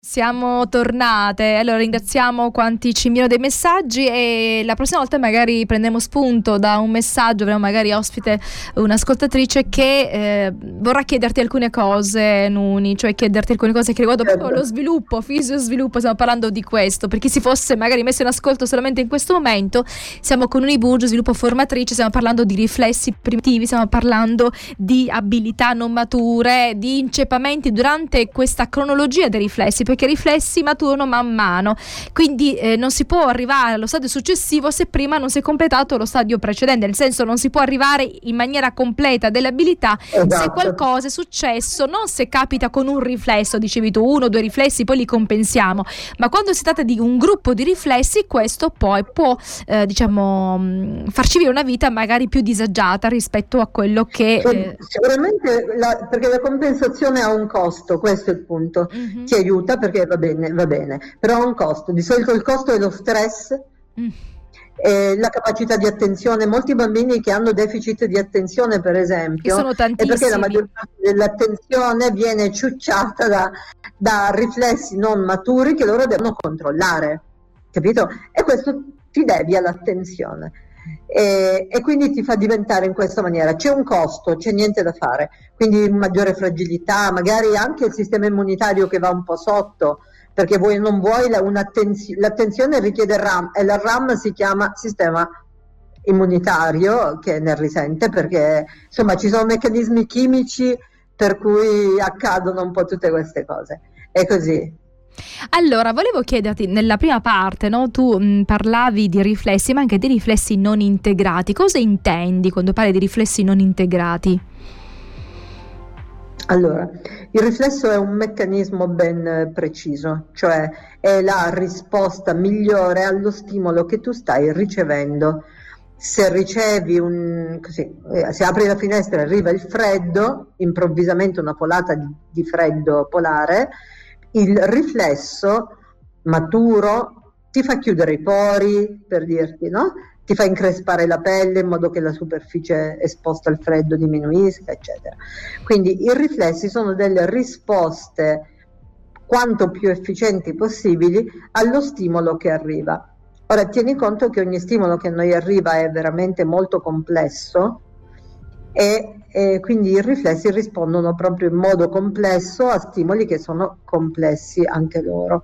Siamo tornate, allora ringraziamo quanti ci inviano dei messaggi e la prossima volta magari prendiamo spunto da un messaggio, avremo magari ospite un'ascoltatrice che vorrà chiederti alcune cose, Nuni, cioè chiederti alcune cose che riguardano proprio lo sviluppo, fisio-sviluppo, stiamo parlando di questo, per chi si fosse magari messo in ascolto solamente in questo momento, siamo con Nuni Burgio, sviluppo formatrice, stiamo parlando di riflessi primitivi, stiamo parlando di abilità non mature, di inceppamenti durante questa cronologia dei riflessi, perché i riflessi maturano man mano, quindi non si può arrivare allo stadio successivo se prima non si è completato lo stadio precedente, nel senso non si può arrivare in maniera completa delle abilità se qualcosa è successo, non se capita con un riflesso, dicevi tu, 1 o 2 riflessi poi li compensiamo, ma quando si tratta di un gruppo di riflessi questo poi può farci vivere una vita magari più disagiata rispetto a quello che sicuramente perché la compensazione ha un costo, questo è il punto. Ti aiuta perché va bene, però ha un costo. Di solito il costo è lo stress, la capacità di attenzione. Molti bambini che hanno deficit di attenzione, per esempio, sono è perché la maggior tantissimi. parte dell'attenzione viene ciucciata da riflessi non maturi che loro devono controllare, capito? E questo ti devi all'attenzione. E quindi ti fa diventare in questa maniera. C'è un costo, c'è niente da fare, quindi maggiore fragilità, magari anche il sistema immunitario che va un po' sotto, perché non vuoi l'attenzione richiede RAM e la RAM si chiama sistema immunitario che ne risente, perché insomma ci sono meccanismi chimici per cui accadono un po' tutte queste cose, è così. Allora, volevo chiederti, nella prima parte, no, tu parlavi di riflessi, ma anche di riflessi non integrati. Cosa intendi quando parli di riflessi non integrati? Allora, il riflesso è un meccanismo ben preciso, cioè è la risposta migliore allo stimolo che tu stai ricevendo. Se ricevi se apri la finestra e arriva il freddo, improvvisamente una polata di freddo polare, il riflesso maturo ti fa chiudere i pori, per dirti, no? Ti fa increspare la pelle in modo che la superficie esposta al freddo diminuisca, eccetera. Quindi i riflessi sono delle risposte quanto più efficienti possibili allo stimolo che arriva. Ora, tieni conto che ogni stimolo che a noi arriva è veramente molto complesso e quindi i riflessi rispondono proprio in modo complesso a stimoli che sono complessi anche loro.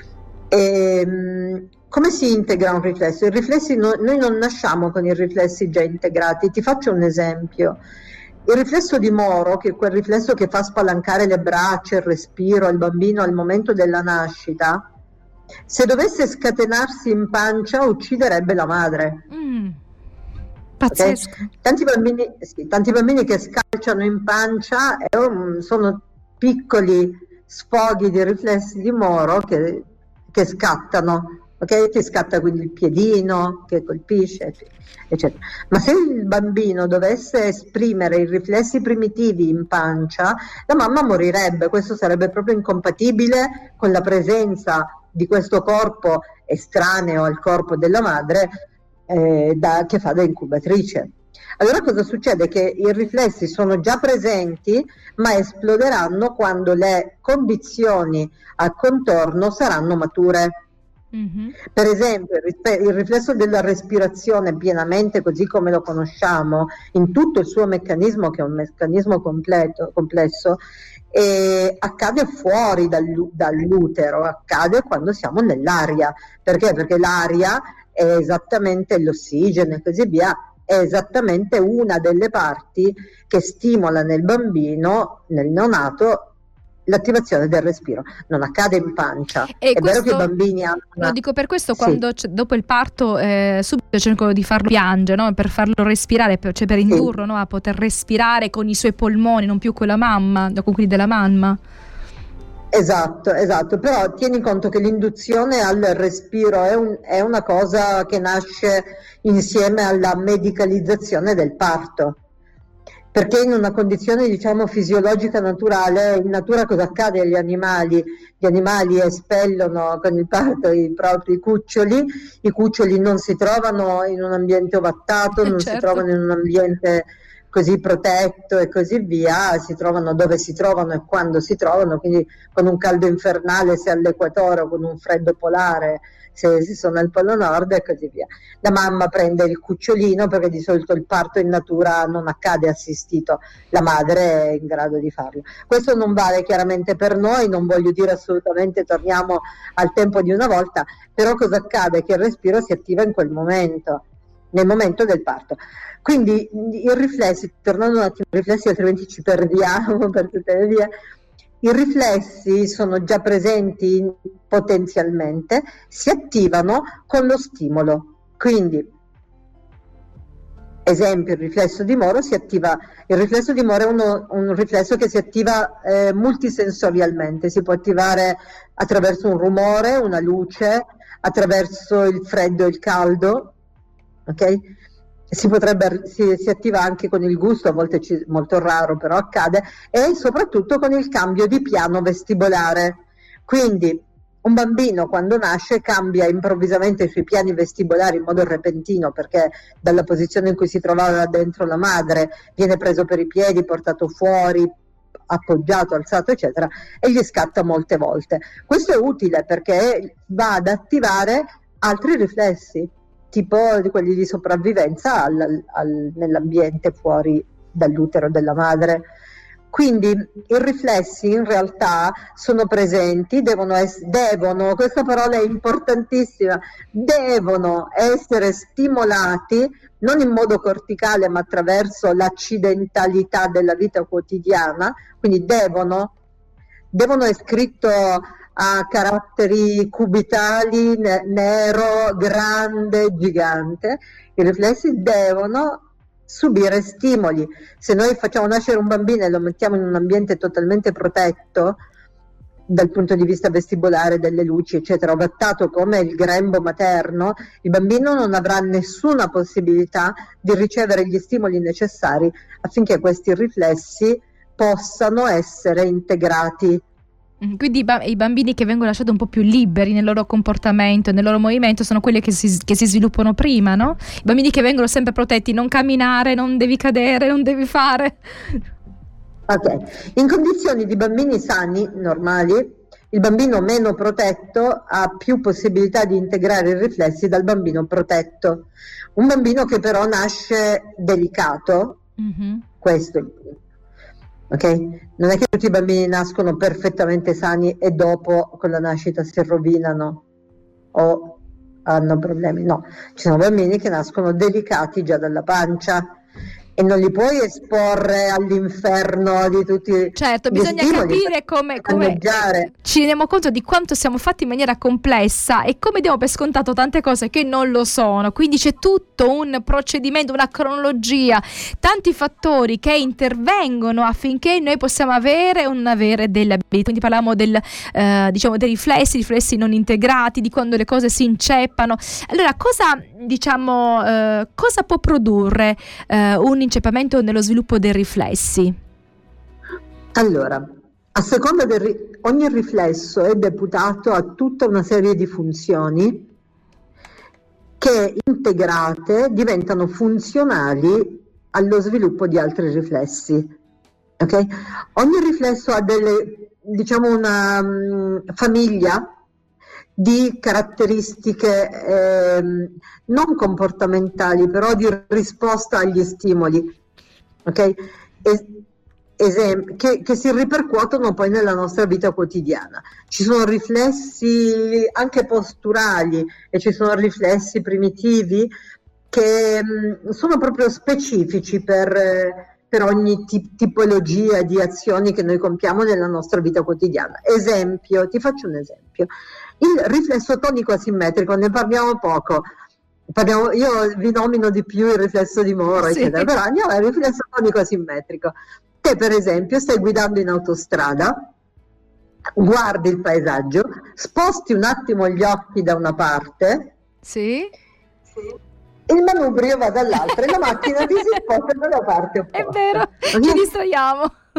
Come si integra un riflesso? I riflessi noi non nasciamo con i riflessi già integrati. Ti faccio un esempio. Il riflesso di Moro, che è quel riflesso che fa spalancare le braccia, il respiro al bambino al momento della nascita, se dovesse scatenarsi in pancia ucciderebbe la madre. Pazzesco. Okay? Tanti bambini che scalciano in pancia sono piccoli sfoghi di riflessi di Moro che scattano. Okay? Ti scatta quindi il piedino che colpisce, eccetera. Ma se il bambino dovesse esprimere i riflessi primitivi in pancia, la mamma morirebbe. Questo sarebbe proprio incompatibile con la presenza di questo corpo estraneo al corpo della madre che fa da incubatrice. Allora cosa succede? Che i riflessi sono già presenti, ma esploderanno quando le condizioni al contorno saranno mature. Per esempio il riflesso della respirazione pienamente così come lo conosciamo in tutto il suo meccanismo, che è un meccanismo complesso, accade fuori dall'utero, accade quando siamo nell'aria. Perché? Perché l'aria è esattamente l'ossigeno e così via, è esattamente una delle parti che stimola nel bambino, nel neonato, l'attivazione del respiro. Non accade in pancia. E è vero che i bambini hanno lo dico per questo, quando dopo il parto subito cercano di farlo piangere, no? Per farlo respirare, per indurlo, no? A poter respirare con i suoi polmoni, non più con la mamma, con quelli della mamma. Esatto, però tieni conto che l'induzione al respiro è una cosa che nasce insieme alla medicalizzazione del parto. Perché in una condizione diciamo fisiologica naturale, in natura cosa accade agli animali? Gli animali espellono con il parto i propri cuccioli, i cuccioli non si trovano in un ambiente ovattato, non si trovano in un ambiente così protetto e così via, si trovano dove si trovano e quando si trovano, quindi con un caldo infernale se all'equatore o con un freddo polare se si sono al Polo Nord e così via. La mamma prende il cucciolino, perché di solito il parto in natura non accade assistito, la madre è in grado di farlo. Questo non vale chiaramente per noi, non voglio dire assolutamente torniamo al tempo di una volta, però cosa accade? Che il respiro si attiva in quel momento, nel momento del parto. Quindi i riflessi, tornando un attimo ai riflessi, altrimenti ci perdiamo per tutte le vie. I riflessi sono già presenti potenzialmente, si attivano con lo stimolo. Quindi, esempio, il riflesso di Moro si attiva. Il riflesso di Moro è un riflesso che si attiva multisensorialmente, si può attivare attraverso un rumore, una luce, attraverso il freddo e il caldo, ok? Si attiva anche con il gusto, a volte molto raro però accade, e soprattutto con il cambio di piano vestibolare. Quindi un bambino quando nasce cambia improvvisamente i suoi piani vestibolari in modo repentino, perché dalla posizione in cui si trovava dentro la madre viene preso per i piedi, portato fuori, appoggiato, alzato eccetera, e gli scatta molte volte. Questo è utile perché va ad attivare altri riflessi, tipo di quelli di sopravvivenza nell'ambiente fuori dall'utero della madre. Quindi i riflessi in realtà sono presenti, devono, questa parola è importantissima, devono essere stimolati non in modo corticale ma attraverso l'accidentalità della vita quotidiana, quindi devono, è scritto a caratteri cubitali, nero, grande, gigante. I riflessi devono subire stimoli. Se noi facciamo nascere un bambino e lo mettiamo in un ambiente totalmente protetto dal punto di vista vestibolare, delle luci eccetera, ovattato come il grembo materno, il bambino non avrà nessuna possibilità di ricevere gli stimoli necessari affinché questi riflessi possano essere integrati. Quindi i bambini che vengono lasciati un po' più liberi nel loro comportamento e nel loro movimento sono quelli che si sviluppano prima, no? I bambini che vengono sempre protetti, non camminare, non devi cadere, non devi fare. Ok, in condizioni di bambini sani, normali, il bambino meno protetto ha più possibilità di integrare i riflessi dal bambino protetto. Un bambino che però nasce delicato, questo è il punto. Okay? Non è che tutti i bambini nascono perfettamente sani e dopo con la nascita si rovinano o hanno problemi, no, ci sono bambini che nascono delicati già dalla pancia e non li puoi esporre all'inferno di tutti. Certo, bisogna capire come ci rendiamo conto di quanto siamo fatti in maniera complessa e come diamo per scontato tante cose che non lo sono. Quindi c'è tutto un procedimento, una cronologia, tanti fattori che intervengono affinché noi possiamo avere o non avere delle abilità. Quindi parliamo dei riflessi non integrati, di quando le cose si inceppano. Allora, cosa può produrre un inceppamento nello sviluppo dei riflessi? Allora, a seconda ogni riflesso è deputato a tutta una serie di funzioni che integrate diventano funzionali allo sviluppo di altri riflessi. Okay? Ogni riflesso ha una famiglia di caratteristiche non comportamentali, però di risposta agli stimoli, ok? Che si ripercuotono poi nella nostra vita quotidiana. Ci sono riflessi anche posturali e ci sono riflessi primitivi che sono proprio specifici per ogni tipologia di azioni che noi compiamo nella nostra vita quotidiana. Ti faccio un esempio. Il riflesso tonico asimmetrico, ne parliamo poco. Io vi nomino di più il riflesso di Moro, sì, eccetera, però andiamo al riflesso tonico asimmetrico. Te, per esempio, stai guidando in autostrada, guardi il paesaggio, sposti un attimo gli occhi da una parte, sì. Il manubrio va dall'altra e la macchina ti si sposta dalla parte opposta. È vero, ci distraiamo.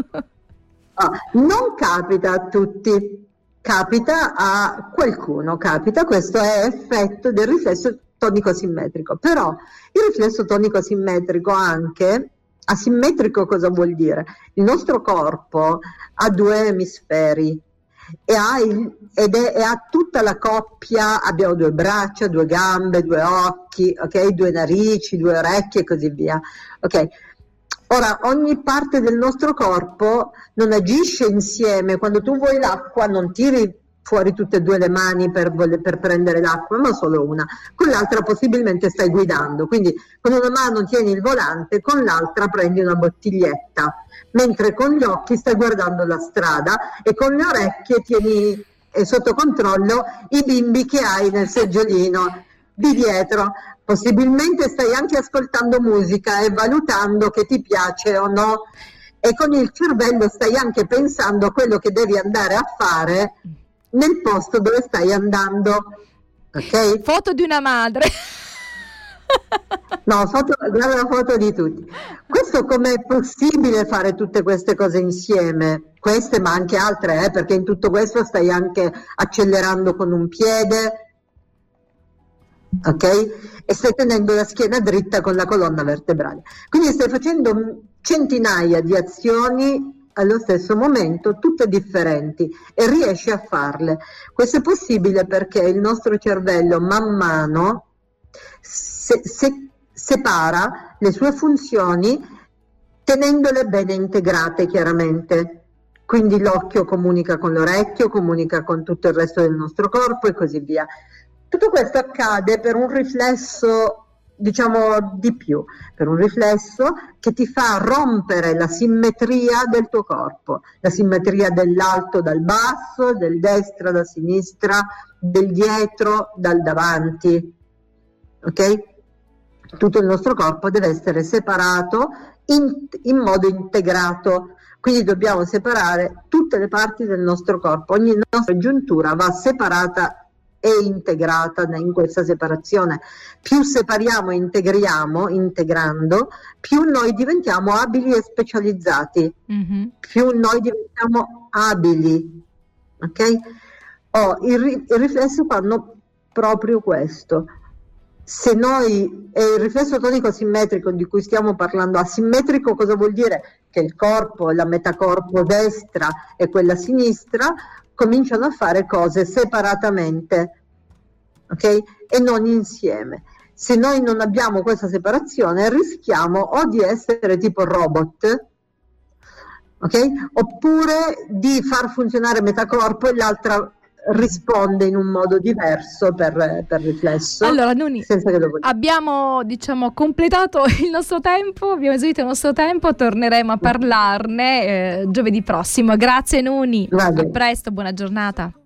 Non capita a tutti, capita a qualcuno, questo è effetto del riflesso tonico simmetrico. Però il riflesso tonico simmetrico anche Asimmetrico cosa vuol dire? Il nostro corpo ha due emisferi e ha tutta la coppia, abbiamo due braccia, due gambe, due occhi, ok? Due narici, due orecchie e così via. Ok? Ora, ogni parte del nostro corpo non agisce insieme. Quando tu vuoi l'acqua non tiri fuori tutte e due le mani per prendere l'acqua, ma solo una. Con l'altra possibilmente stai guidando, quindi con una mano tieni il volante, con l'altra prendi una bottiglietta, mentre con gli occhi stai guardando la strada e con le orecchie tieni sotto controllo i bimbi che hai nel seggiolino di dietro. Possibilmente stai anche ascoltando musica e valutando che ti piace o no, e con il cervello stai anche pensando a quello che devi andare a fare nel posto dove stai andando. Ok? Foto di una madre. No, guarda la foto di tutti. Questo com'è possibile fare tutte queste cose insieme? Queste ma anche altre, perché in tutto questo stai anche accelerando con un piede, ok? E stai tenendo la schiena dritta con la colonna vertebrale. Quindi stai facendo centinaia di azioni allo stesso momento, tutte differenti, e riesci a farle. Questo è possibile perché il nostro cervello man mano separa le sue funzioni tenendole bene integrate, chiaramente. Quindi l'occhio comunica con l'orecchio, comunica con tutto il resto del nostro corpo e così via. Tutto questo accade per un riflesso, diciamo di più, per un riflesso che ti fa rompere la simmetria del tuo corpo, la simmetria dell'alto dal basso, del destra da sinistra, del dietro dal davanti, ok? Tutto il nostro corpo deve essere separato in modo integrato, quindi dobbiamo separare tutte le parti del nostro corpo, ogni nostra giuntura va separata e integrata in questa separazione. Più separiamo e integriamo, integrando, più noi diventiamo abili e specializzati, più noi diventiamo abili, ok? Il riflesso fanno proprio questo. Se noi, il riflesso tonico asimmetrico di cui stiamo parlando, asimmetrico cosa vuol dire? Che il corpo, la metà corpo destra e quella sinistra cominciano a fare cose separatamente, ok? E non insieme. Se noi non abbiamo questa separazione rischiamo o di essere tipo robot, ok? Oppure di far funzionare metà corpo e l'altra risponde in un modo diverso per riflesso. Allora Nuni, abbiamo completato il nostro tempo, abbiamo esaurito il nostro tempo, torneremo a parlarne giovedì prossimo. Grazie Nuni, a presto, buona giornata.